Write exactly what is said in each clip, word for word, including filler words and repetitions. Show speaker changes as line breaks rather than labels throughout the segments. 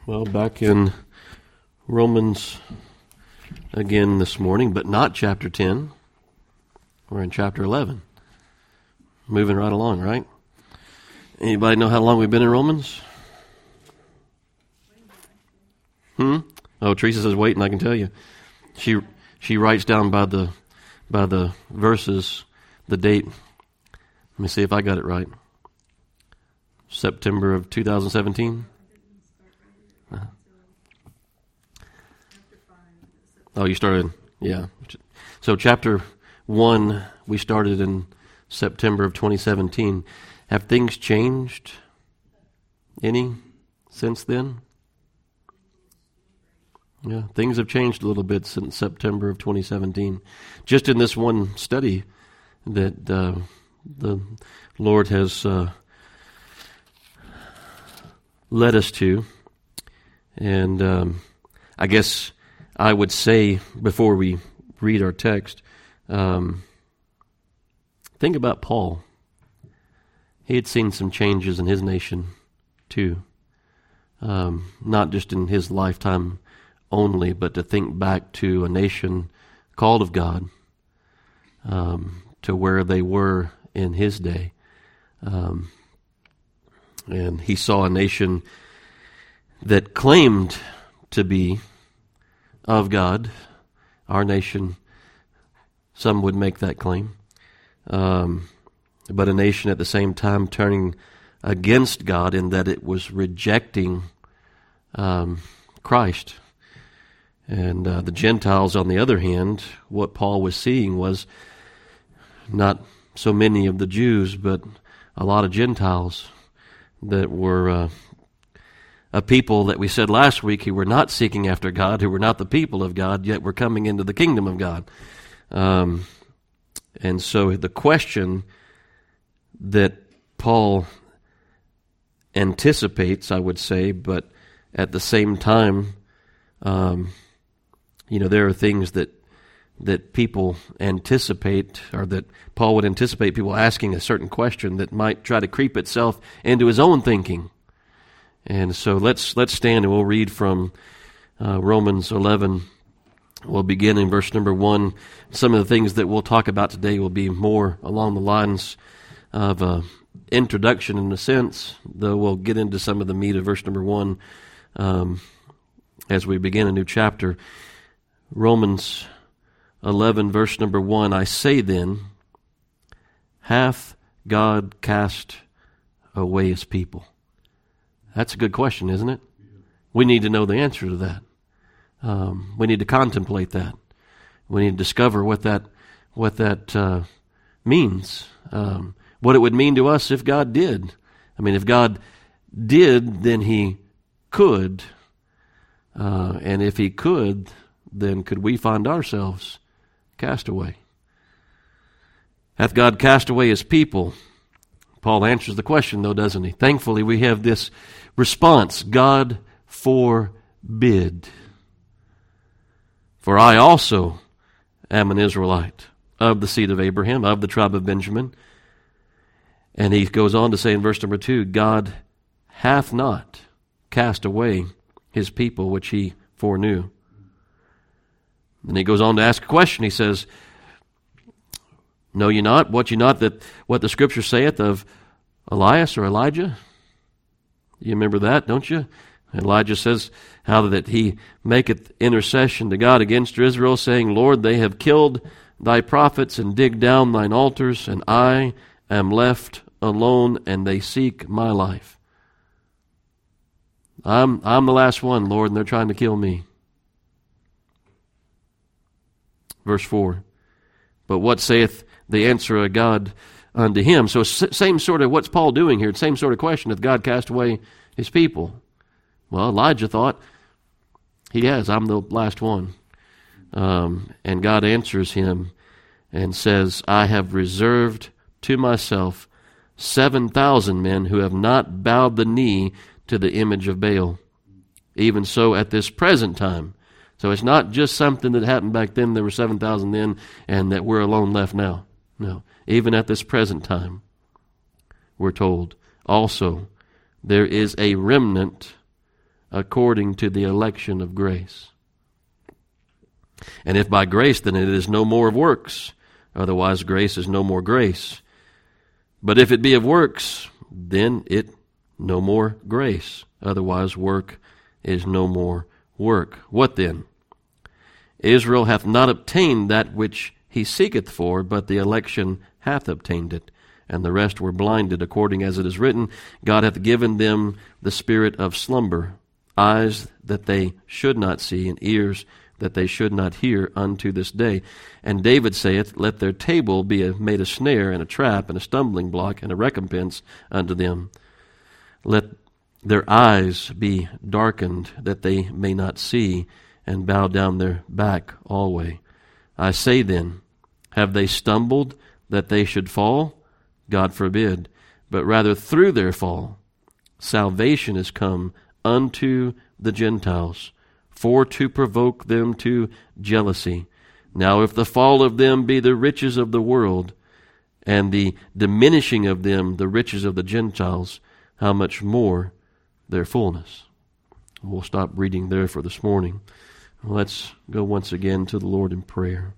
Well, back in Romans again this morning, but not chapter ten. We're in chapter eleven. Moving right along, right? Anybody know how long we've been in Romans? Hmm? Oh, Teresa says wait, and I can tell you. She she writes down by the by the verses the date. Let me see if I got it right. September of two thousand seventeen. Uh-huh. Oh, you started, yeah. So chapter one, we started in September of twenty seventeen. Have things changed any since then? Yeah, things have changed a little bit since September of twenty seventeen. Just in this one study that uh, the Lord has uh, led us to. And um, I guess I would say, before we read our text, um, think about Paul. He had seen some changes in his nation, too. Um, not just in his lifetime only, but to think back to a nation called of God, um, to where they were in his day. Um, and he saw a nation that claimed to be of God. Our nation, some would make that claim. Um, but a nation at the same time turning against God in that it was rejecting um, Christ. And uh, the Gentiles, on the other hand, what Paul was seeing was not so many of the Jews, but a lot of Gentiles that were uh, a people that we said last week who were not seeking after God, who were not the people of God, yet were coming into the kingdom of God. Um, and so the question that Paul anticipates, I would say, but at the same time, um, you know, there are things that that people anticipate, or that Paul would anticipate people asking a certain question that might try to creep itself into his own thinking. And so let's let's stand and we'll read from uh, Romans eleven. We'll begin in verse number one. Some of the things that we'll talk about today will be more along the lines of uh, introduction in a sense, though we'll get into some of the meat of verse number one um, as we begin a new chapter. Romans eleven, verse number one, I say then, hath God cast away his people? That's a good question, isn't it? We need to know the answer to that. Um, we need to contemplate that. We need to discover what that what that uh, means. Um, what it would mean to us if God did. I mean, if God did, then he could. Uh, and if he could, then could we find ourselves cast away? Hath God cast away his people? Paul answers the question, though, doesn't he? Thankfully, we have this response, God forbid. For I also am an Israelite, of the seed of Abraham, of the tribe of Benjamin. And he goes on to say in verse number two, God hath not cast away his people which he foreknew. Then he goes on to ask a question. He says, know ye not, what ye not, that what the Scripture saith of Elias or Elijah? You remember that, don't you? Elijah says how that he maketh intercession to God against Israel, saying, Lord, they have killed thy prophets and digged down thine altars, and I am left alone, and they seek my life. I'm I'm the last one, Lord, and they're trying to kill me. Verse four, but what saith the answer of God unto him? So same sort of, what's Paul doing here? Same sort of question, hath God cast away his people? Well, Elijah thought, he has, I'm the last one. Um, and God answers him and says, I have reserved to myself seven thousand men who have not bowed the knee to the image of Baal. Even so at this present time. So it's not just something that happened back then, there were seven thousand then, and that we're alone left now. No. Even at this present time, we're told, also, there is a remnant according to the election of grace. And if by grace, then it is no more of works. Otherwise, grace is no more grace. But if it be of works, then it no more grace. Otherwise, work is no more work. What then? Israel hath not obtained that which he seeketh for, but the election hath obtained it. And the rest were blinded, according as it is written, God hath given them the spirit of slumber, eyes that they should not see, and ears that they should not hear unto this day. And David saith, let their table be a, made a snare and a trap and a stumbling block and a recompense unto them. Let their eyes be darkened, that they may not see, and bow down their back alway. I say then, have they stumbled that they should fall? God forbid. But rather through their fall, salvation is come unto the Gentiles, for to provoke them to jealousy. Now if the fall of them be the riches of the world, and the diminishing of them the riches of the Gentiles, how much more their fullness? We'll stop reading there for this morning. Let's go once again to the Lord in prayer.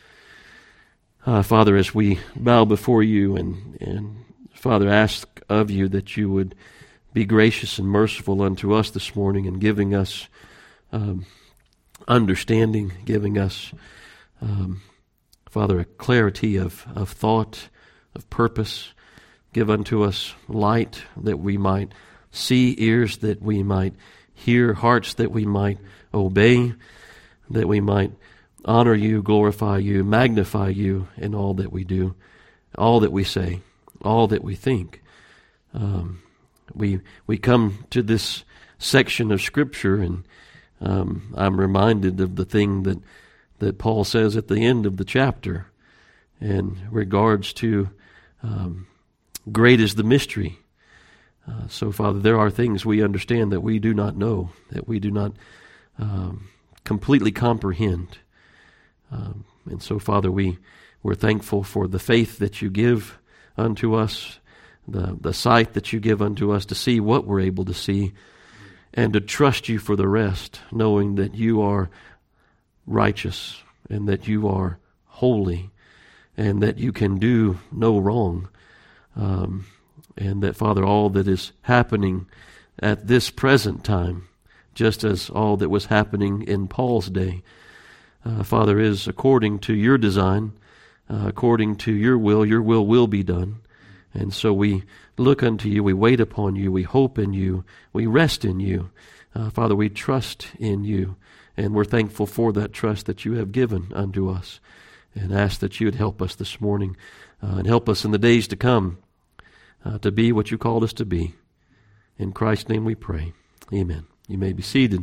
Uh, Father, as we bow before you and, and Father, ask of you that you would be gracious and merciful unto us this morning in giving us um, understanding, giving us, um, Father, a clarity of, of thought, of purpose. Give unto us light that we might see, ears that we might hear, hearts that we might obey, that we might honor you, glorify you, magnify you in all that we do, all that we say, all that we think. Um, we we come to this section of Scripture, and um, I'm reminded of the thing that, that Paul says at the end of the chapter in regards to um, great is the mystery. Uh, so, Father, there are things we understand that we do not know, that we do not um, completely comprehend. Um, and so, Father, we, we're thankful for the faith that you give unto us, the, the sight that you give unto us to see what we're able to see, and to trust you for the rest, knowing that you are righteous and that you are holy and that you can do no wrong. Um, and that, Father, all that is happening at this present time, just as all that was happening in Paul's day, Uh, Father, is according to your design, uh, according to your will. Your will will be done. And so we look unto you, we wait upon you, we hope in you, we rest in you. Uh, Father, we trust in you, and we're thankful for that trust that you have given unto us, and ask that you would help us this morning, uh, and help us in the days to come uh, to be what you called us to be. In Christ's name we pray. Amen. You may be seated.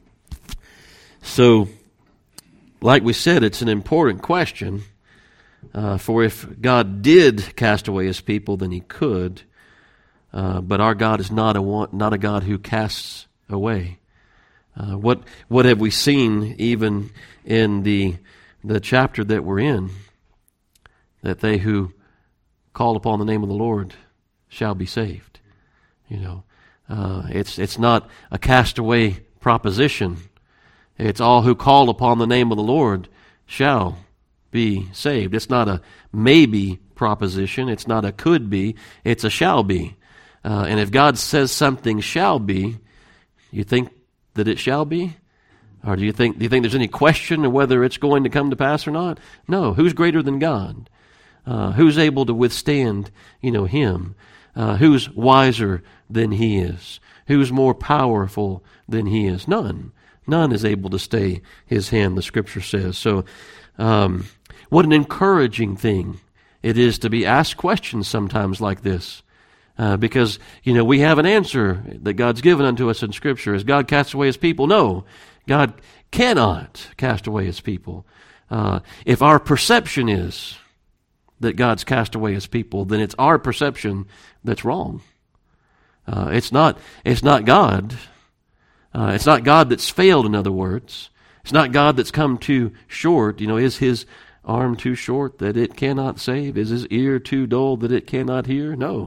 So, like we said, it's an important question, uh, for if God did cast away his people, then he could, uh, but our God is not a one, not a God who casts away. Uh, what what have we seen even in the the chapter that we're in? That they who call upon the name of the Lord shall be saved. You know, uh, it's it's not a castaway proposition. It's all who call upon the name of the Lord shall be saved. It's not a maybe proposition. It's not a could be. It's a shall be. Uh, and if God says something shall be, you think that it shall be? Or do you think do you think there's any question of whether it's going to come to pass or not? No. Who's greater than God? Uh, who's able to withstand, you know, him? Uh, who's wiser than he is? Who's more powerful than he is? None. None is able to stay his hand, the Scripture says. So, um, what an encouraging thing it is to be asked questions sometimes like this. Uh, because, you know, we have an answer that God's given unto us in Scripture. Has God cast away his people? No. God cannot cast away his people. Uh, if our perception is that God's cast away his people, then it's our perception that's wrong. Uh, it's not, it's not God. Uh, it's not God that's failed, in other words. It's not God that's come too short. You know, is his arm too short that it cannot save? Is his ear too dull that it cannot hear? No.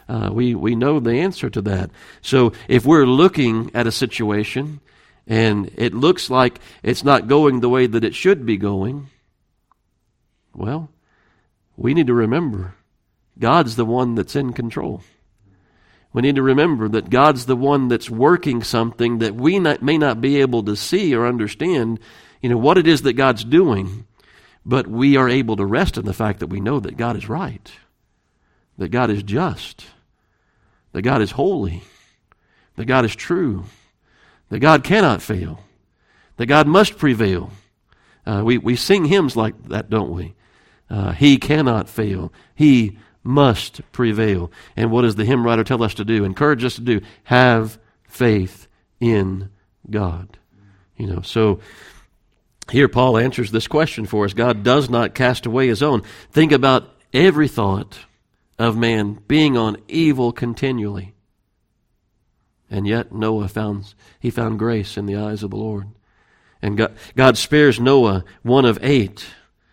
Uh, we, we know the answer to that. So if we're looking at a situation and it looks like it's not going the way that it should be going, well, we need to remember God's the one that's in control. We need to remember that God's the one that's working something that we not, may not be able to see or understand, you know, what it is that God's doing, but we are able to rest in the fact that we know that God is right, that God is just, that God is holy, that God is true, that God cannot fail, that God must prevail. Uh, we, we sing hymns like that, don't we? Uh, he cannot fail. He must prevail. And what does the hymn writer tell us to do? Encourage us to do? Have faith in God. You know, so here Paul answers this question for us. God does not cast away his own. Think about every thought of man being on evil continually. And yet Noah found, he found grace in the eyes of the Lord. And God, God spares Noah, one of eight,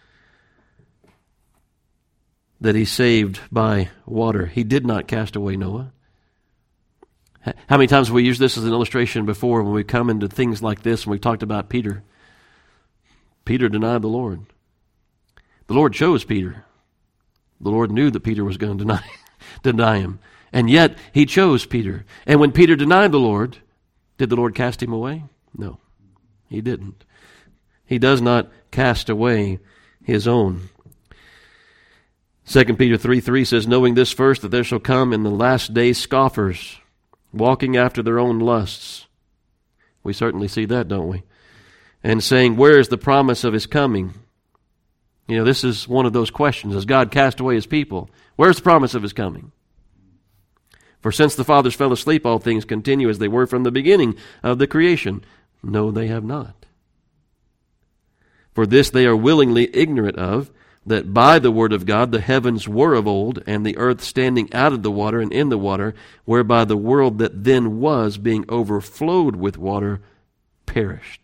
that he saved by water. He did not cast away Noah. How many times have we used this as an illustration before when we come into things like this, and we talked about Peter? Peter denied the Lord. The Lord chose Peter. The Lord knew that Peter was going to deny, deny him. And yet, he chose Peter. And when Peter denied the Lord, did the Lord cast him away? No, he didn't. He does not cast away his own. Second Peter three three says, knowing this first, that there shall come in the last days scoffers, walking after their own lusts. We certainly see that, don't we? And saying, where is the promise of his coming? You know, this is one of those questions. Has God cast away his people? Where's the promise of his coming? For since the fathers fell asleep, all things continue as they were from the beginning of the creation. No, they have not. For this they are willingly ignorant of, that by the word of God the heavens were of old, and the earth standing out of the water and in the water, whereby the world that then was, being overflowed with water, perished.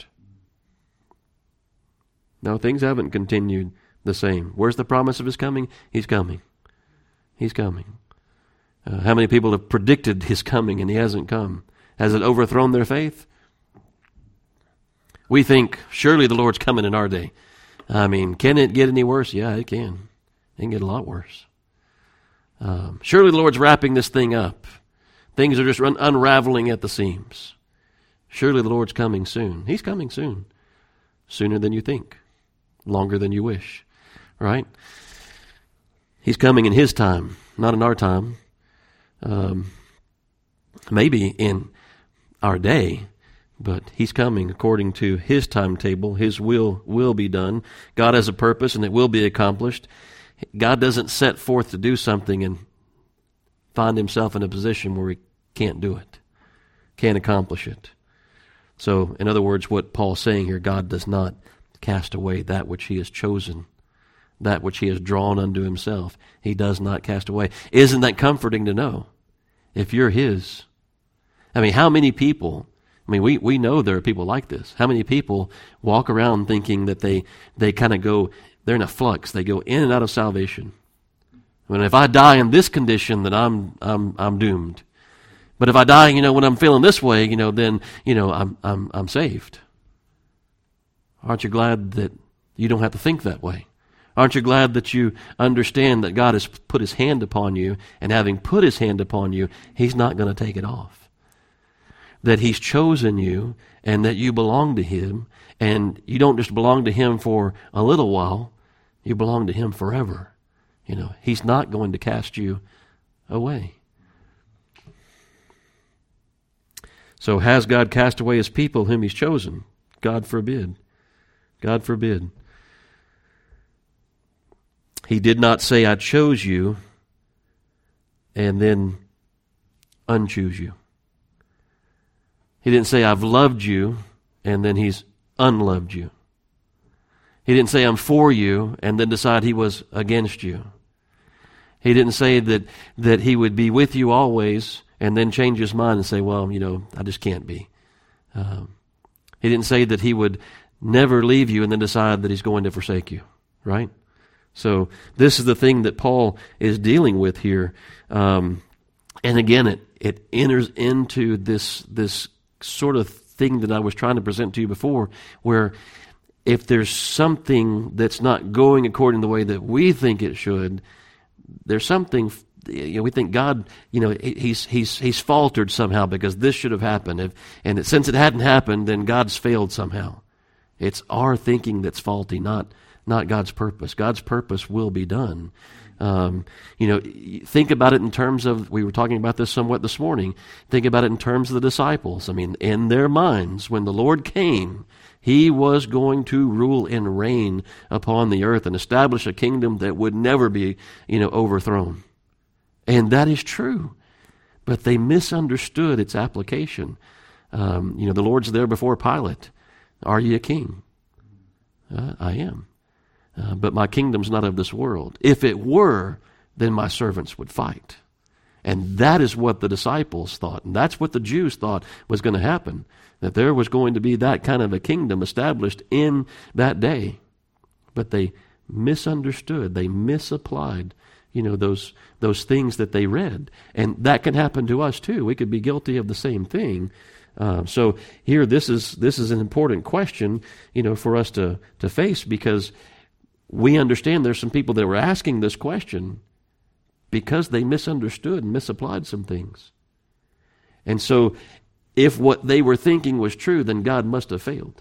No, things haven't continued the same. Where's the promise of his coming? He's coming. He's coming. Uh, how many people have predicted his coming and he hasn't come? Has it overthrown their faith? We think, surely the Lord's coming in our day. I mean, can it get any worse? Yeah, it can. It can get a lot worse. Um, surely the Lord's wrapping this thing up. Things are just run, unraveling at the seams. Surely the Lord's coming soon. He's coming soon. Sooner than you think. Longer than you wish. Right? He's coming in his time, not in our time. Um, maybe in our day. But he's coming according to his timetable. His will will be done. God has a purpose and it will be accomplished. God doesn't set forth to do something and find himself in a position where he can't do it, can't accomplish it. So, in other words, what Paul's saying here, God does not cast away that which he has chosen, that which he has drawn unto himself. He does not cast away. Isn't that comforting to know? If you're his. I mean, how many people... I mean, we, we know there are people like this. How many people walk around thinking that they, they kind of go, they're in a flux. They go in and out of salvation. I mean, if I die in this condition, then I'm I'm I'm doomed. But if I die, you know, when I'm feeling this way, you know, then, you know, I'm I'm I'm saved. Aren't you glad that you don't have to think that way? Aren't you glad that you understand that God has put his hand upon you, and having put his hand upon you, he's not going to take it off? That he's chosen you and that you belong to him, and you don't just belong to him for a little while, you belong to him forever. You know, he's not going to cast you away. So has God cast away his people whom he's chosen? God forbid. God forbid. He did not say, I chose you, and then unchoose you. He didn't say, I've loved you, and then he's unloved you. He didn't say, I'm for you, and then decide he was against you. He didn't say that, that he would be with you always, and then change his mind and say, well, you know, I just can't be. Um, he didn't say that he would never leave you and then decide that he's going to forsake you, right? So this is the thing that Paul is dealing with here. Um, And again, it, it enters into this, this sort of thing that I was trying to present to you before, where if there's something that's not going according to the way that we think it should, there's something, you know, we think God, you know, he's he's he's faltered somehow because this should have happened. If, and it, since it hadn't happened, then God's failed somehow. It's our thinking that's faulty, not not God's purpose. God's purpose will be done. Um, you know, think about it in terms of, we were talking about this somewhat this morning, think about it in terms of the disciples. I mean, in their minds, when the Lord came, He was going to rule and reign upon the earth and establish a kingdom that would never be, you know, overthrown. And that is true. But they misunderstood its application. Um, you know, the Lord's there before Pilate. Are ye a king? Uh, I am. Uh, but my kingdom's not of this world. If it were, then my servants would fight. And that is what the disciples thought. And that's what the Jews thought was going to happen. That there was going to be that kind of a kingdom established in that day. But they misunderstood. They misapplied, you know, those those things that they read. And that can happen to us too. We could be guilty of the same thing. Uh, so here, this is this is an important question, you know, for us to to face, because we understand there's some people that were asking this question because they misunderstood and misapplied some things. And so if what they were thinking was true, then God must have failed.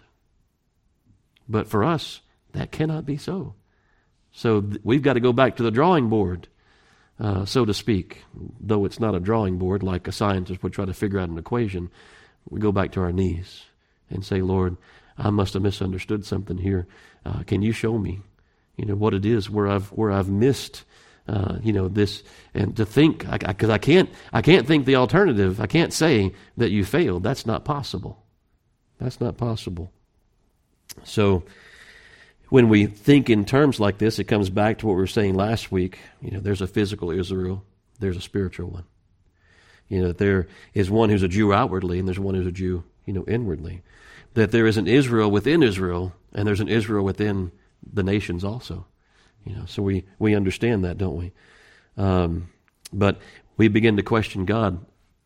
But for us, that cannot be so. So th- we've got to go back to the drawing board, uh, so to speak. Though it's not a drawing board like a scientist would try to figure out an equation, we go back to our knees and say, Lord, I must have misunderstood something here. Uh, can you show me, you know, what it is where I've where I've missed, uh, you know, this, and to think, because I, I, I can't I can't think the alternative. I can't say that you failed. That's not possible. That's not possible. So when we think in terms like this, it comes back to what we were saying last week. You know, there's a physical Israel, there's a spiritual one. You know, that there is one who's a Jew outwardly, and there's one who's a Jew, you know, inwardly. That there is an Israel within Israel, and there's an Israel within the nations also. You know, so we, we understand that, don't we? Um, but we begin to question God.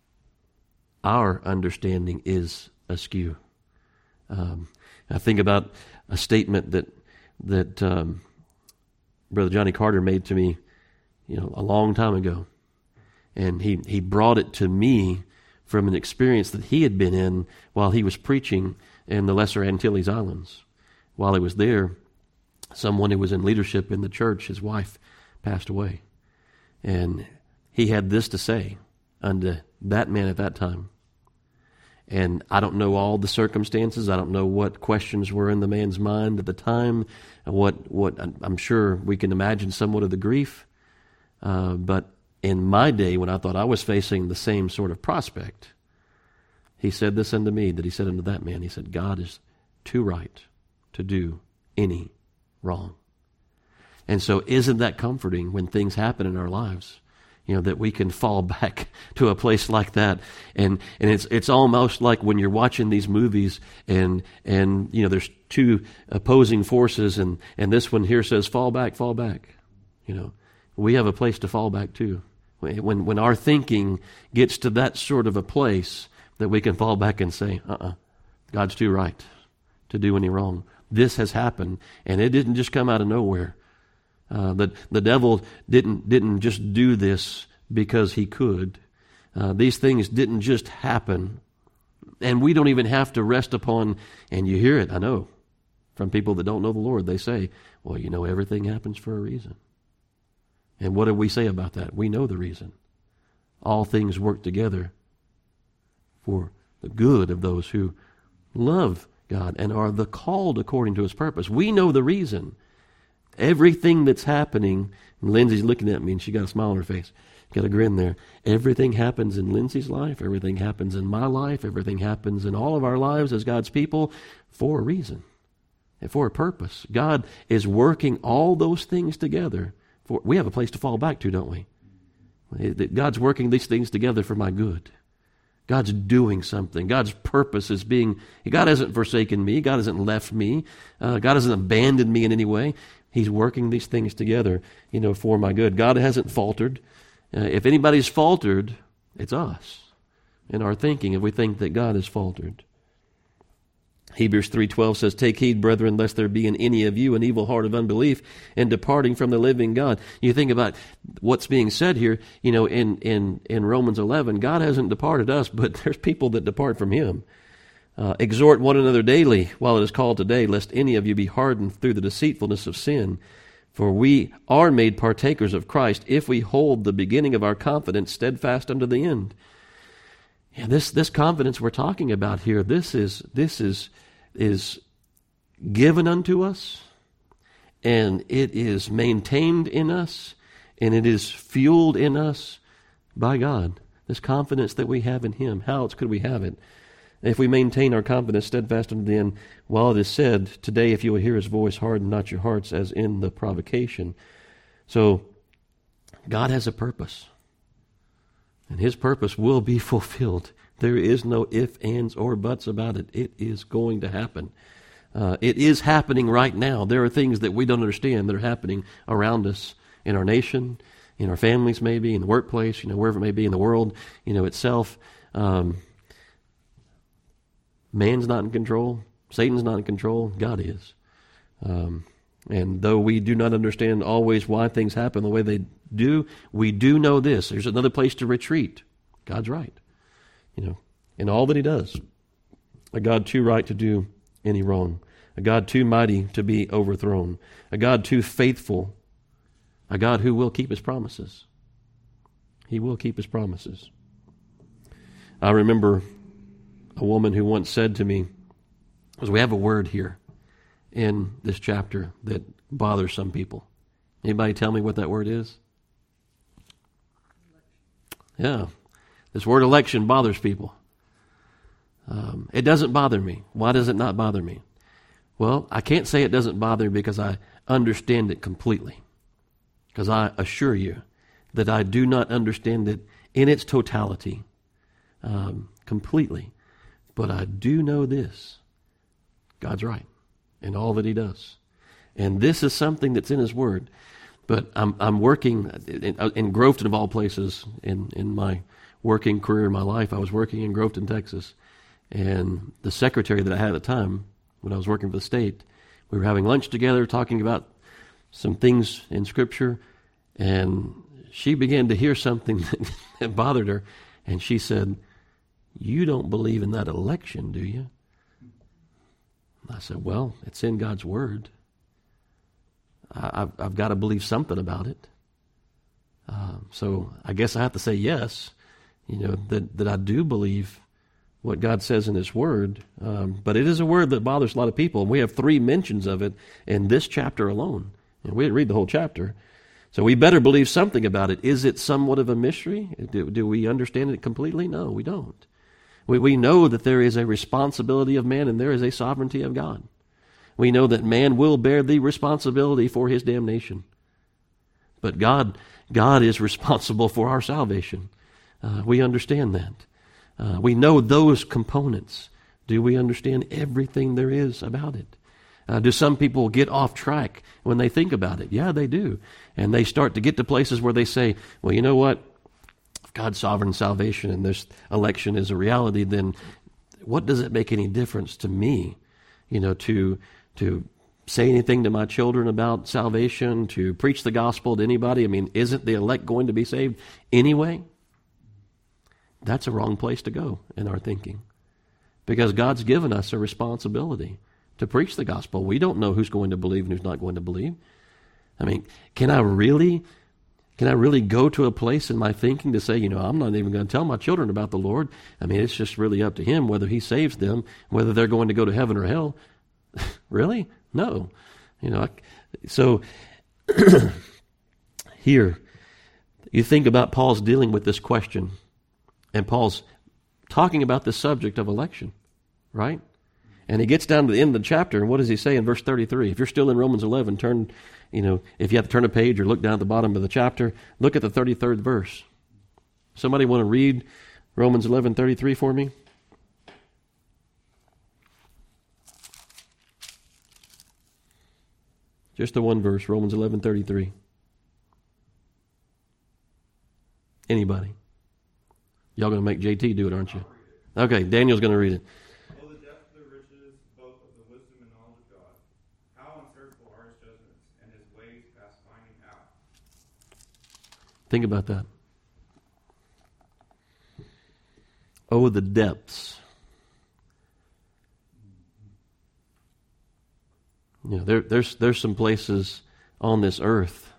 Our understanding is askew. Um, I think about a statement that that um, Brother Johnny Carter made to me, you know, a long time ago. And he, he brought it to me from an experience that he had been in while he was preaching in the Lesser Antilles Islands. While he was there, someone who was in leadership in the church, his wife, passed away. And he had this to say unto that man at that time. And I don't know all the circumstances. I don't know what questions were in the man's mind at the time. What what I'm sure we can imagine somewhat of the grief. Uh, but in my day, when I thought I was facing the same sort of prospect, he said this unto me, that he said unto that man. He said, God is too right to do any wrong. And so isn't that comforting when things happen in our lives? You know, that we can fall back to a place like that. And and it's it's almost like when you're watching these movies and, and you know, there's two opposing forces, and, and this one here says, fall back, fall back. You know, we have a place to fall back to. When when our thinking gets to that sort of a place that we can fall back and say, uh-uh, God's too right to do any wrong. This has happened, and it didn't just come out of nowhere. Uh, the the devil didn't didn't just do this because he could. Uh, these things didn't just happen, and we don't even have to rest upon. And you hear it, I know, from people that don't know the Lord. They say, "Well, you know, everything happens for a reason." And what do we say about that? We know the reason. All things work together for the good of those who love God and are the called according to His purpose. We know the reason. Everything that's happening, and Lindsay's looking at me and she got a smile on her face, got a grin there. Everything happens in Lindsay's life, everything happens in my life, everything happens in all of our lives as God's people for a reason and for a purpose. God is working all those things together. For, we have a place to fall back to, don't we? God's working these things together for my good. God's doing something. God's purpose is being, God hasn't forsaken me. God hasn't left me. Uh, God hasn't abandoned me in any way. He's working these things together, you know, for my good. God hasn't faltered. Uh, if anybody's faltered, It's us in our thinking if we think that God has faltered. Hebrews three twelve says, "Take heed, brethren, lest there be in any of you an evil heart of unbelief in departing from the living God." You think about what's being said here, you know, in, in, in Romans eleven, God hasn't departed us, but there's people that depart from Him. Uh, "Exhort one another daily while it is called today, lest any of you be hardened through the deceitfulness of sin. For we are made partakers of Christ if we hold the beginning of our confidence steadfast unto the end." Yeah, this this confidence we're talking about here, this is this is is given unto us, and it is maintained in us, and it is fueled in us by God. This confidence that we have in Him. How else could we have it? If we maintain our confidence steadfast unto the end, while it is said, "Today, if you will hear His voice, harden not your hearts as in the provocation." So, God has a purpose. And His purpose will be fulfilled. There is no ifs, ands, or buts about it. It is going to happen. Uh, it is happening right now. There are things that we don't understand that are happening around us in our nation, in our families maybe, in the workplace, you know, wherever it may be, in the world, you know, itself. Um, man's not in control. Satan's not in control. God is. Um, and though we do not understand always why things happen the way they do, we do know this. There's another place to retreat. God's right. You know, in all that He does. A God too right to do any wrong. A God too mighty to be overthrown. A God too faithful. A God who will keep His promises. He will keep His promises. I remember a woman who once said to me, because we have a word here in this chapter that bothers some people. Anybody tell me what that word is? Yeah. This word election bothers people. Um, it doesn't bother me. Why does it not bother me? Well, I can't say it doesn't bother me because I understand it completely. Because I assure you that I do not understand it in its totality, um, completely. But I do know this. God's right in all that He does. And this is something that's in His Word. But I'm I'm working in, in Groveton, of all places, in, in my working career in my life. I was working in Groveton, Texas. And the secretary that I had at the time, when I was working for the state, we were having lunch together, talking about some things in Scripture. And she began to hear something that bothered her. And she said, "You don't believe in that election, do you?" I said, "Well, it's in God's Word. I, I've, I've got to believe something about it. Uh, so I guess I have to say yes, you know, that, that I do believe what God says in His Word. Um, but it is a word that bothers a lot of people. And we have three mentions of it in this chapter alone. And we didn't read the whole chapter. So we better believe something about it. Is it somewhat of a mystery? Do, do we understand it completely? No, we don't. We, we know that there is a responsibility of man and there is a sovereignty of God. We know that man will bear the responsibility for his damnation. But God, God is responsible for our salvation. Uh, we understand that. Uh, we know those components. Do we understand everything there is about it? Uh, do some people get off track when they think about it? Yeah, they do. And they start to get to places where they say, well, you know what? If God's sovereign salvation and this election is a reality, then what does it make any difference to me, you know, to to say anything to my children about salvation, to preach the gospel to anybody? I mean, isn't the elect going to be saved anyway? That's a wrong place to go in our thinking. Because God's given us a responsibility to preach the gospel. We don't know who's going to believe and who's not going to believe. I mean, can I really, can I really go to a place in my thinking to say, you know, I'm not even going to tell my children about the Lord. I mean, it's just really up to Him whether He saves them, whether they're going to go to heaven or hell. Really? No. You know, so here, you think about Paul's dealing with this question, and Paul's talking about the subject of election, right? And he gets down to the end of the chapter, and what does he say in verse thirty-three? If you're still in Romans eleven, turn, you know, if you have to turn a page or look down at the bottom of the chapter, look at the thirty-third verse. Somebody want to read Romans eleven thirty-three for me? Just the one verse, Romans eleven thirty-three. Anybody? Y'all going to make J T do it, aren't you? Okay, Daniel's going to read it.
Oh, the depth of the riches, both of the wisdom and knowledge of God. How unsearchable are his judgments, and his ways past finding out.
Think about that. Oh, the depths. You know, there, there's there's some places on this earth,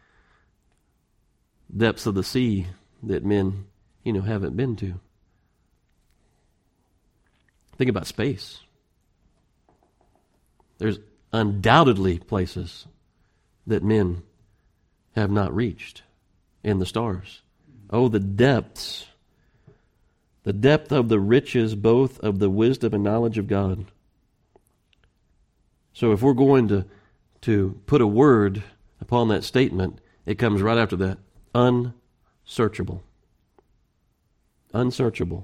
depths of the sea, that men, you know, haven't been to. Think about space. There's undoubtedly places that men have not reached in the stars. Oh, the depths. The depth of the riches, both of the wisdom and knowledge of God. So if we're going to, to put a word upon that statement, it comes right after that. Unsearchable. Unsearchable.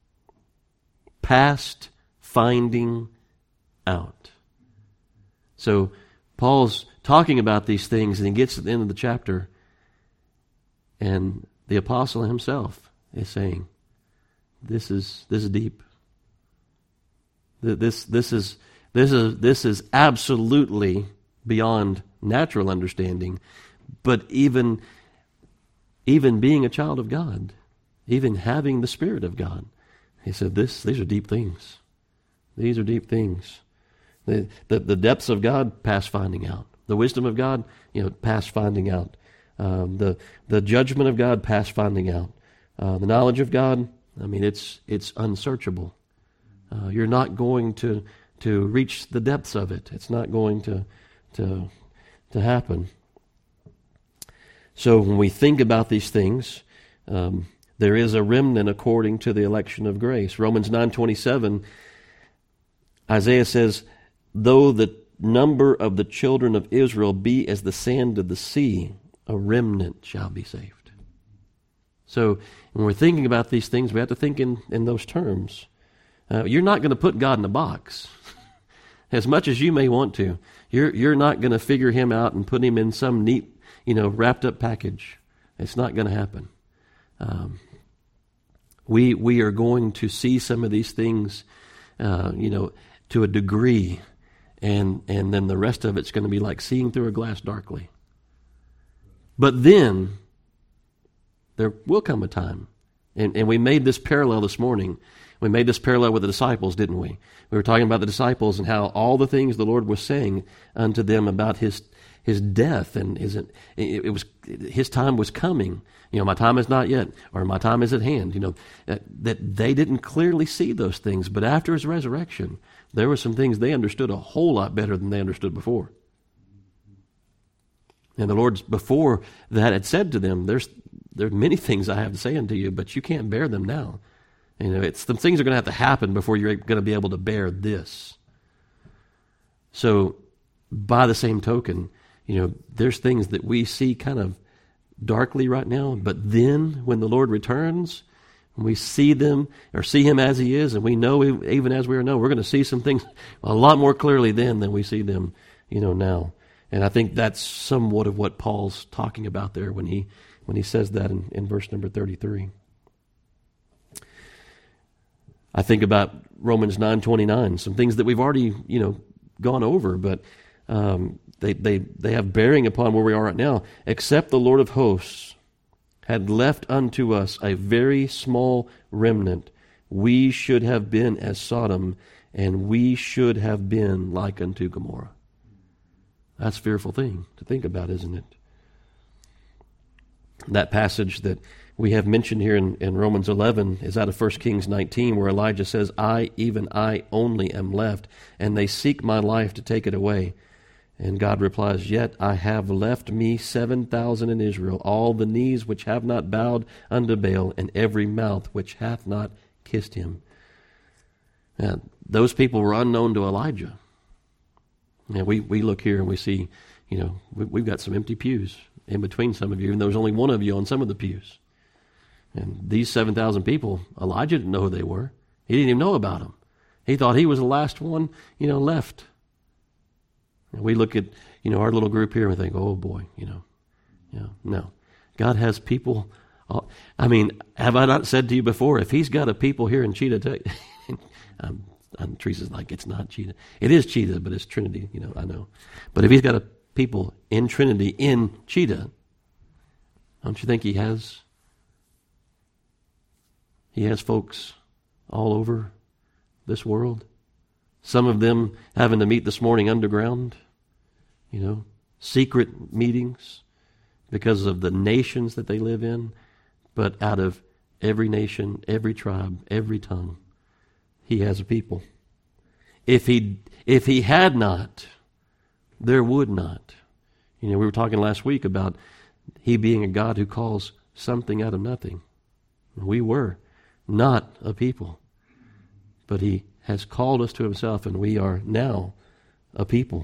Past finding out. So Paul's talking about these things, and he gets to the end of the chapter, and the apostle himself is saying, This is this is deep. This this is this is this is absolutely beyond natural understanding, but even even being a child of God, even having the Spirit of God, he said, "This these are deep things. These are deep things. The the, the depths of God past finding out. The wisdom of God, you know, past finding out. Um, the the judgment of God past finding out. Uh, the knowledge of God." I mean, it's it's unsearchable. Uh, you're not going to to reach the depths of it. It's not going to to to happen. So when we think about these things, um, there is a remnant according to the election of grace. Romans nine twenty-seven, Isaiah says, "Though the number of the children of Israel be as the sand of the sea, a remnant shall be saved." So when we're thinking about these things, we have to think in, in those terms. Uh, you're not going to put God in a box. As much as you may want to, you're you're not going to figure him out and put him in some neat, you know, wrapped up package. It's not going to happen. Um, we we are going to see some of these things, uh, you know, to a degree, and and then the rest of it's going to be like seeing through a glass darkly. But then there will come a time, and, and we made this parallel this morning. We made this parallel with the disciples, didn't we? We were talking about the disciples and how all the things the Lord was saying unto them about his his death, and his it, it was his time was coming. You know, my time is not yet, or my time is at hand. You know, that, that they didn't clearly see those things, but after his resurrection, there were some things they understood a whole lot better than they understood before. And the Lord before that had said to them, "There's there are many things I have to say unto you, but you can't bear them now." You know, it's some things are going to have to happen before you're going to be able to bear this. So, by the same token, you know, there's things that we see kind of darkly right now, but then when the Lord returns, when we see them or see him as he is, and we know even as we are now, we're going to see some things a lot more clearly then than we see them, you know, now. And I think that's somewhat of what Paul's talking about there when he when he says that in, in verse number thirty-three. I think about Romans nine twenty-nine, some things that we've already, you know, gone over, but um, they, they, they have bearing upon where we are right now. "Except the Lord of hosts had left unto us a very small remnant, we should have been as Sodom, and we should have been like unto Gomorrah." That's a fearful thing to think about, isn't it? That passage that we have mentioned here in, in Romans eleven is out of First Kings nineteen, where Elijah says, "I, even I only am left, and they seek my life to take it away." And God replies, "Yet I have left me seven thousand in Israel, all the knees which have not bowed unto Baal, and every mouth which hath not kissed him." Now, those people were unknown to Elijah. Now, we, we look here and we see, you know, we, we've got some empty pews in between some of you, and there was only one of you on some of the pews. And these seven thousand people, Elijah didn't know who they were. He didn't even know about them. He thought he was the last one, you know, left. And we look at, you know, our little group here and we think, oh boy, you know, you know, no. God has people I mean, have I not said to you before, if he's got a people here in Cheetah, um, and Teresa's like, it's not Cheetah. It is Cheetah, but it's Trinity, you know, I know. But if he's got a people in Trinity in Cheetah, don't you think he has, he has folks all over this world? Some of them having to meet this morning underground, you know, secret meetings because of the nations that they live in. But out of every nation, every tribe, every tongue, he has a people. If he if he had not, there would not. You know, we were talking last week about he being a God who calls something out of nothing. We were not a people, but he has called us to himself, and we are now a people.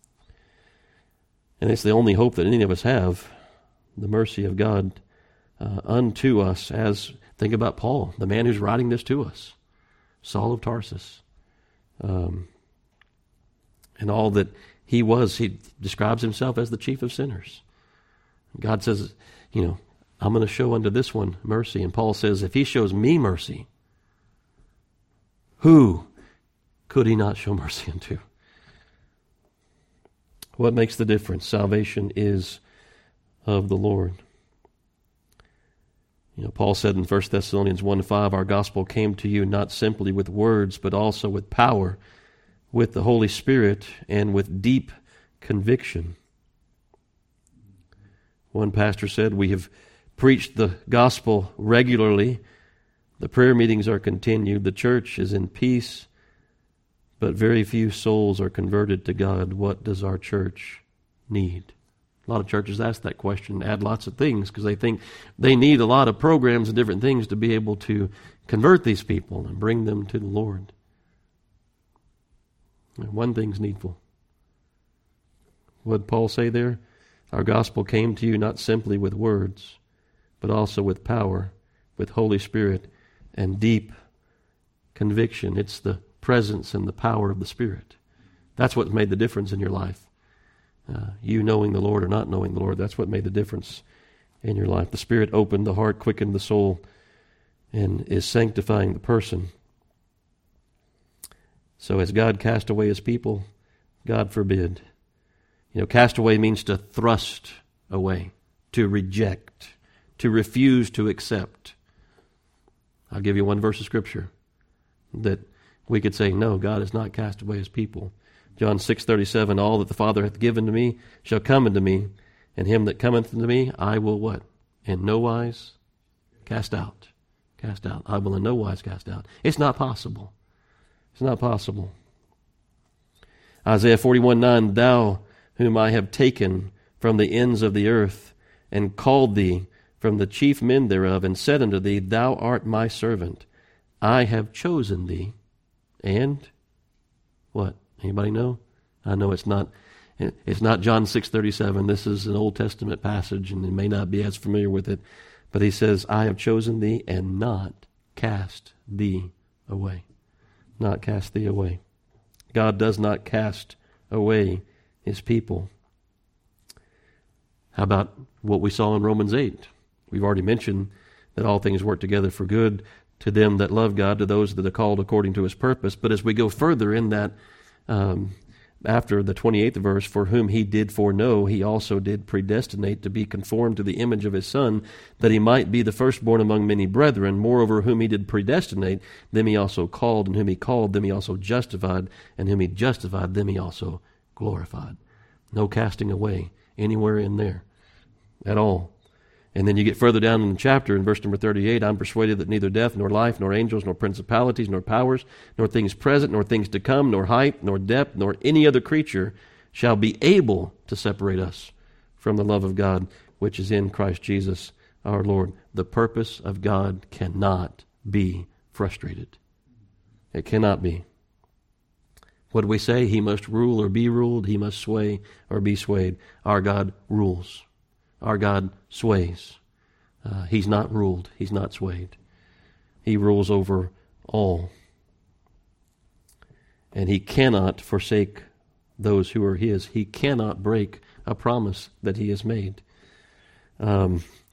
And it's the only hope that any of us have, the mercy of God uh, unto us. As think about Paul, the man who's writing this to us, Saul of Tarsus, um, and all that he was. He describes himself as the chief of sinners. God says, you know, I'm going to show unto this one mercy. And Paul says, if he shows me mercy, who could he not show mercy unto? What makes the difference? Salvation is of the Lord. You know, Paul said in First Thessalonians one five, our gospel came to you not simply with words, but also with power, with the Holy Spirit, and with deep conviction. One pastor said, we have preached the gospel regularly. The prayer meetings are continued. The church is in peace, but very few souls are converted to God. What does our church need? A lot of churches ask that question, add lots of things, because they think they need a lot of programs and different things to be able to convert these people and bring them to the Lord. And one thing's needful. What did Paul say there? Our gospel came to you not simply with words, but also with power, with Holy Spirit, and deep conviction. It's the presence and the power of the Spirit. That's what made the difference in your life. Uh, you knowing the Lord or not knowing the Lord, that's what made the difference in your life. The Spirit opened the heart, quickened the soul, and is sanctifying the person. So has God cast away his people? God forbid. You know, cast away means to thrust away, to reject, to refuse to accept. I'll give you one verse of Scripture that we could say, no, God has not cast away his people. John six thirty-seven, all that the Father hath given to me shall come unto me, and him that cometh unto me I will what? In no wise cast out. Cast out. I will in no wise cast out. It's not possible. It's not possible. Isaiah forty-one nine, thou whom I have taken from the ends of the earth, and called thee from the chief men thereof, and said unto thee, thou art my servant. I have chosen thee, and what? Anybody know? I know it's not it's not John six thirty-seven. This is an Old Testament passage, and you may not be as familiar with it. But he says, I have chosen thee and not cast thee away. Not cast thee away. God does not cast away his people. How about what we saw in Romans eight? We've already mentioned that all things work together for good to them that love God, to those that are called according to his purpose. But as we go further in that, um, after the twenty-eighth verse, for whom he did foreknow, he also did predestinate to be conformed to the image of his Son, that he might be the firstborn among many brethren. Moreover, whom he did predestinate, them he also called, and whom he called, them he also justified, and whom he justified, them he also glorified. No casting away anywhere in there at all. And then you get further down in the chapter, in verse number thirty-eight, I'm persuaded that neither death, nor life, nor angels, nor principalities, nor powers, nor things present, nor things to come, nor height, nor depth, nor any other creature shall be able to separate us from the love of God, which is in Christ Jesus our Lord. The purpose of God cannot be frustrated. It cannot be. What do we say? He must rule or be ruled. He must sway or be swayed. Our God rules. Our God sways. Uh, he's not ruled. He's not swayed. He rules over all. And he cannot forsake those who are his. He cannot break a promise that he has made. Um,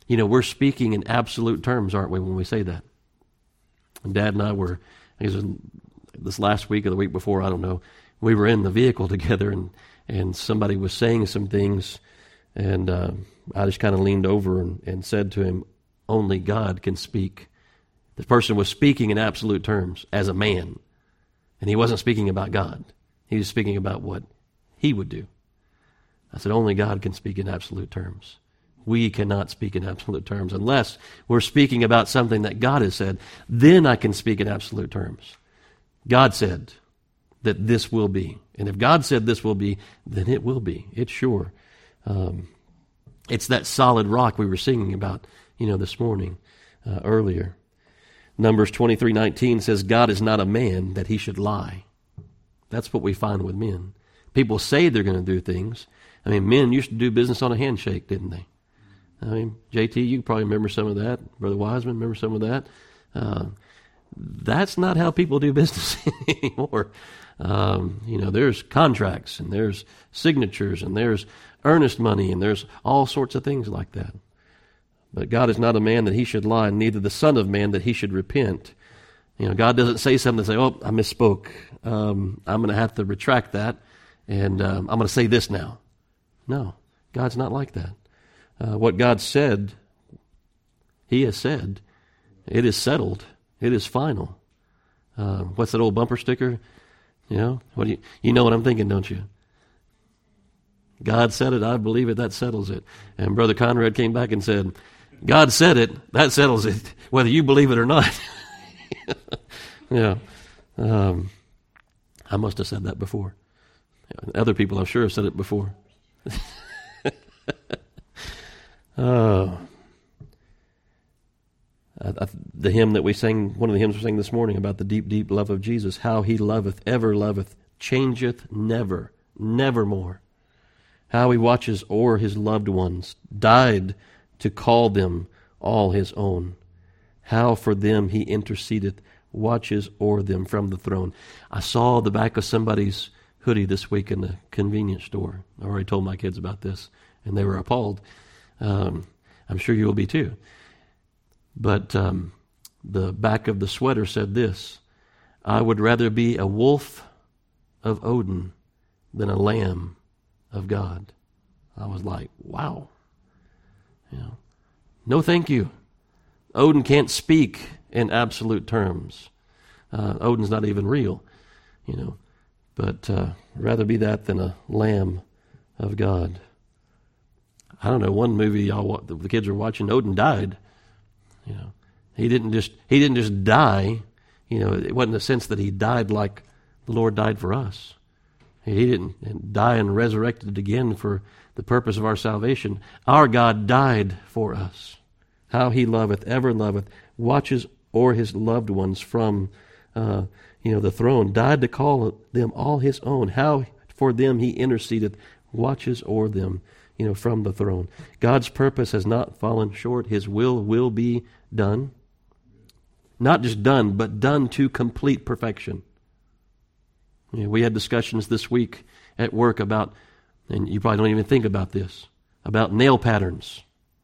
You know, we're speaking in absolute terms, aren't we, when we say that? And Dad and I were, I guess it was this last week or the week before, I don't know, we were in the vehicle together, and, and somebody was saying some things, and uh, I just kind of leaned over and, and said to him, only God can speak. The person was speaking in absolute terms as a man, and he wasn't speaking about God. He was speaking about what he would do. I said, only God can speak in absolute terms. We cannot speak in absolute terms unless we're speaking about something that God has said. Then I can speak in absolute terms. God said that this will be. And if God said this will be, then it will be. It's sure. Um, it's that solid rock we were singing about, you know, this morning, uh, earlier. Numbers twenty-three nineteen says, God is not a man that he should lie. That's what we find with men. People say they're going to do things. I mean, men used to do business on a handshake, didn't they? I mean, J T, you probably remember some of that. Brother Wiseman, remember some of that? Uh, that's not how people do business anymore. Um, you know, there's contracts, and there's signatures, and there's earnest money, and there's all sorts of things like that. But God is not a man that he should lie, neither the Son of Man that he should repent. You know, God doesn't say something and say, oh, I misspoke. Um, I'm going to have to retract that, and um, I'm going to say this now. No, God's not like that. Uh, what God said, he has said. It is settled. It is final. Uh, what's that old bumper sticker? You know, what do you, you know what I'm thinking, don't you? God said it, I believe it, that settles it. And Brother Conrad came back and said, God said it, that settles it, whether you believe it or not. Yeah. Um, I must have said that before. Other people, I'm sure, have said it before. Oh. I, I, the hymn that we sang, one of the hymns we sang this morning about the deep, deep love of Jesus, how he loveth, ever loveth, changeth never, nevermore. How he watches o'er his loved ones, died to call them all his own. How for them he intercedeth, watches o'er them from the throne. I saw the back of somebody's hoodie this week in the convenience store. I already told my kids about this, and they were appalled. Um, I'm sure you will be too. But um, the back of the sweater said this: I would rather be a wolf of Odin than a lamb of God. I was like, wow. You know, no thank you. Odin can't speak in absolute terms. Uh, Odin's not even real, you know. But uh, rather be that than a lamb of God. I don't know, one movie y'all the kids were watching, Odin died. You know, he didn't just he didn't just die. You know, it wasn't a sense that he died like the Lord died for us. He didn't die and resurrected again for the purpose of our salvation. Our God died for us. How he loveth, ever loveth, watches o'er his loved ones from, uh, you know, the throne. Died to call them all his own. How for them he intercedeth, watches o'er them, you know, from the throne. God's purpose has not fallen short. His will will be done. Not just done, but done to complete perfection. You know, we had discussions this week at work about, and you probably don't even think about this, about nail patterns.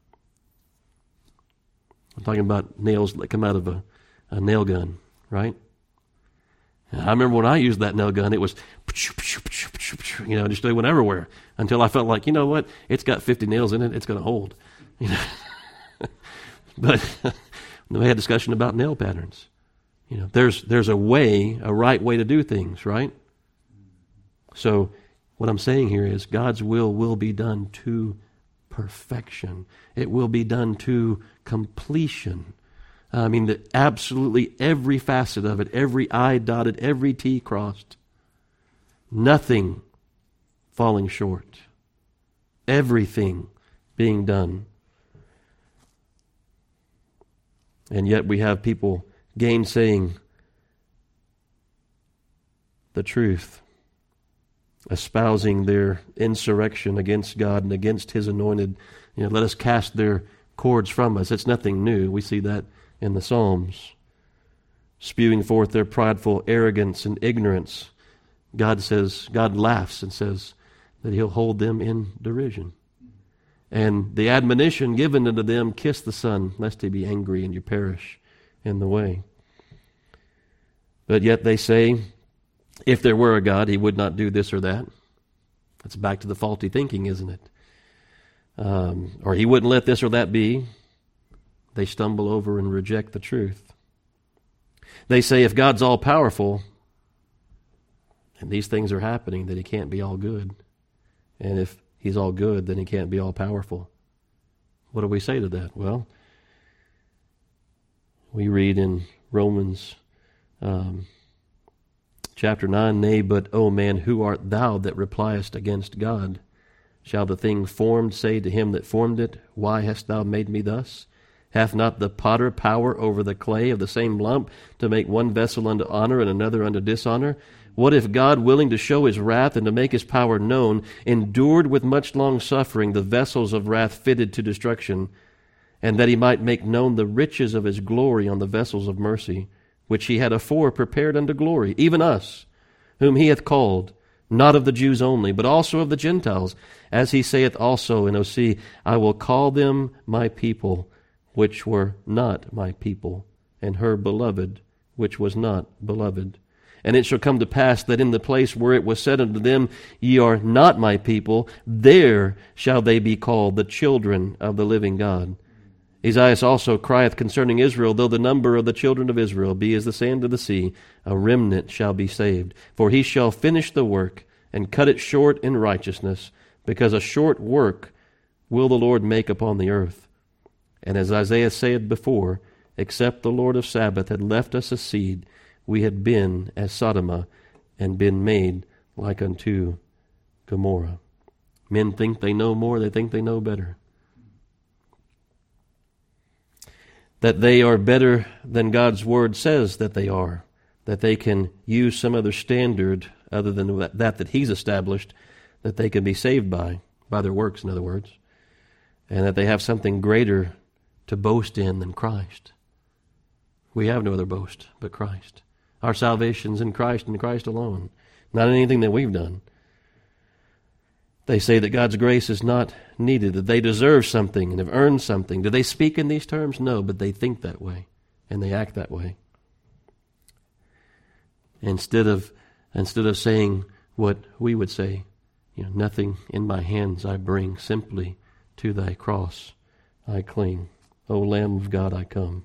I'm talking about nails that come out of a, a nail gun, right? And I remember when I used that nail gun, it was, you know, just they went everywhere until I felt like, you know what, it's got fifty nails in it, it's going to hold. You know, but we had discussion about nail patterns. You know, there's there's a way, a right way to do things, right? So what I'm saying here is God's will will be done to perfection. It will be done to completion. I mean, the, absolutely every facet of it, every I dotted, every T crossed, nothing falling short. Everything being done. And yet we have people gainsaying the truth, espousing their insurrection against God and against his anointed. You know, let us cast their cords from us. It's nothing new. We see that in the Psalms. Spewing forth their prideful arrogance and ignorance. God says, God laughs and says that he'll hold them in derision. And the admonition given unto them, kiss the Son, lest he be angry and you perish in the way. But yet they say, if there were a God, he would not do this or that. That's back to the faulty thinking, isn't it? Um, or he wouldn't let this or that be. They stumble over and reject the truth. They say if God's all-powerful, and these things are happening, then he can't be all good. And if he's all good, then he can't be all powerful. What do we say to that? Well, we read in Romans um, chapter nine, Nay, but, O man, who art thou that repliest against God? Shall the thing formed say to him that formed it, Why hast thou made me thus? Hath not the potter power over the clay of the same lump to make one vessel unto honor and another unto dishonor? What if God, willing to show his wrath and to make his power known, endured with much long suffering the vessels of wrath fitted to destruction, and that he might make known the riches of his glory on the vessels of mercy, which he had afore prepared unto glory, even us, whom he hath called, not of the Jews only, but also of the Gentiles, as he saith also in Hosea, I will call them my people, which were not my people, and her beloved, which was not beloved. And it shall come to pass that in the place where it was said unto them, Ye are not my people, there shall they be called the children of the living God. Esaias also crieth concerning Israel, Though the number of the children of Israel be as the sand of the sea, a remnant shall be saved. For he shall finish the work, and cut it short in righteousness, because a short work will the Lord make upon the earth. And as Isaiah saith before, Except the Lord of Sabaoth had left us a seed, we had been as Sodom, and been made like unto Gomorrah. Men think they know more, they think they know better. That they are better than God's Word says that they are, that they can use some other standard other than that that He's established, that they can be saved by, by their works, in other words, and that they have something greater to boast in than Christ. We have no other boast but Christ. Our salvation's in Christ and Christ alone, not in anything that we've done. They say that God's grace is not needed, that they deserve something and have earned something. Do they speak in these terms? No, but they think that way, and they act that way. Instead of instead of saying what we would say, you know, nothing in my hands I bring, simply to thy cross I cling. O Lamb of God, I come.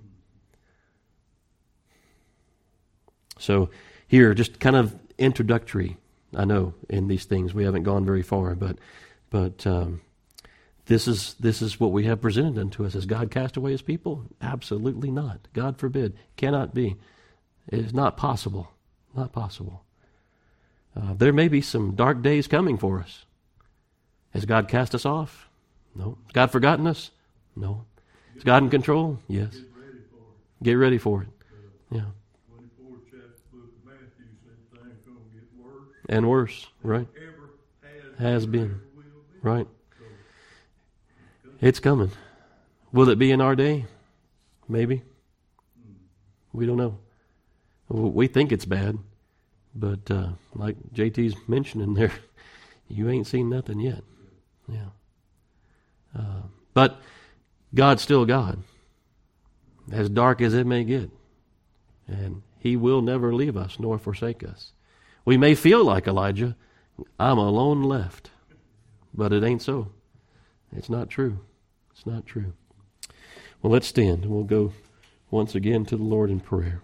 So here, just kind of introductory, I know, in these things. We haven't gone very far, but but um, this is this is what we have presented unto us. Has God cast away his people? Absolutely not. God forbid. Cannot be. It is not possible. Not possible. Uh, there may be some dark days coming for us. Has God cast us off? No. Has God forgotten us? No. Is God in control? Yes.
Get ready for it.
Get ready for it.
Uh,
Yeah.
twenty-fourth chapter book of Matthew said things going to get worse.
And worse, right?
Ever has,
Has
ever
been.
will be.
Right.
So,
It's coming. Will it be in our day? Maybe. We don't know. We think it's bad, but uh, like J T's mentioning there, you ain't seen nothing yet. Yeah. Uh, but God's still God, as dark as it may get. And he will never leave us nor forsake us. We may feel like Elijah, I'm alone left. But it ain't so. It's not true. It's not true. Well, let's stand and we'll go once again to the Lord in prayer.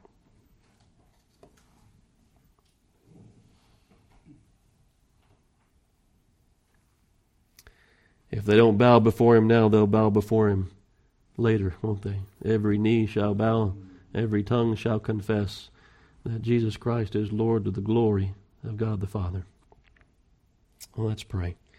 If they don't bow before him now, they'll bow before him later, won't they? Every knee shall bow, every tongue shall confess that Jesus Christ is Lord to the glory of God the Father. Well, let's pray.